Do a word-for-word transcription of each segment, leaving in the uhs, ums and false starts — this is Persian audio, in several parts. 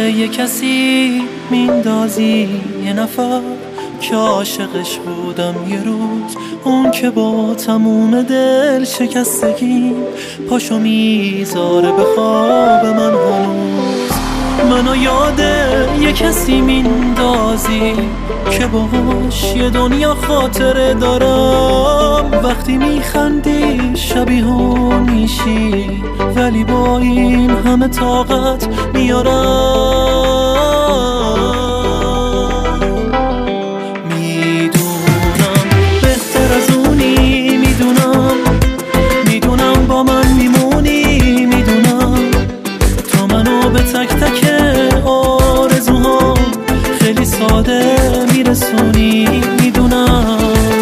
یه کسی میندازی یه نفر که عاشقش بودم یه روز، اون که با تموم دل شکستگی پاشو میذاره به خواب من هنوز. منو یاده یه کسی میندازی که باهاش یه دنیا خاطره دارم. وقتی میخندی شبیه اون میشی، ولی با این همه طاقت میارم. میدونم بهتر از اونی، میدونم میدونم با من میمونی، میدونم تو منو به تک تک آرزوها خیلی ساده میرسونی. میدونم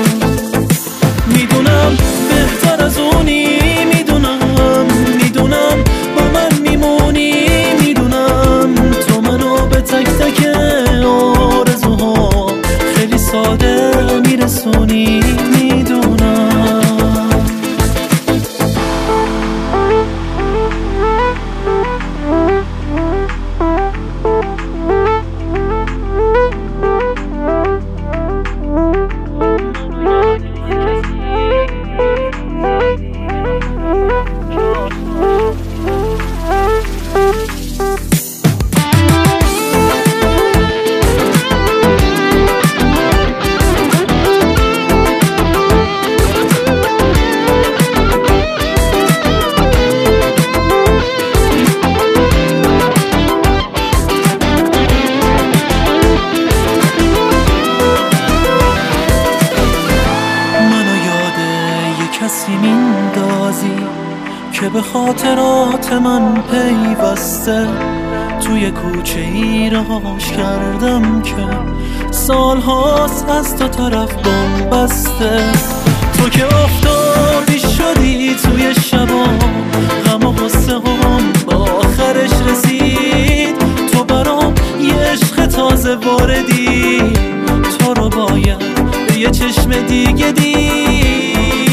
میدونم بهتر از اونی، میدونم میدونم با من میمونی، میدونم تو منو به تک تک آرزوها خیلی ساده میرسونی. میدونم کسی میندازی که به خاطرات من پیوسته، توی کوچه ای رهاش کردم که سالهاست از تو طرف بم بسته. تو که افتادی شدی توی شبام، غم و غصه هم با آخرش رسید. تو برام یه عشق تازه واردی، تو رو باید به یه چشم دیگه دید.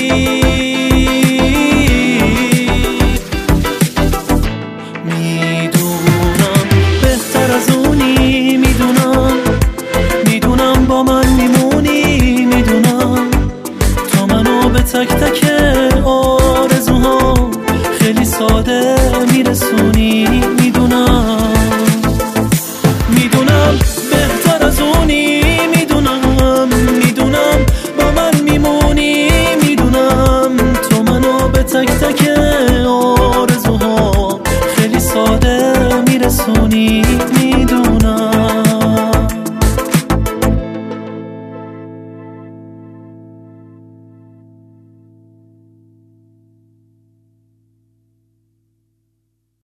میدونم بهتر از اونی، میدونم میدونم با من میمونی، میدونم تو منو به تک تک آرزوها خیلی ساده میرسونی. میدونم میدونم بهتر از اونی، میدونم میدونم با من میمونی، میدونم تو منو به تک تک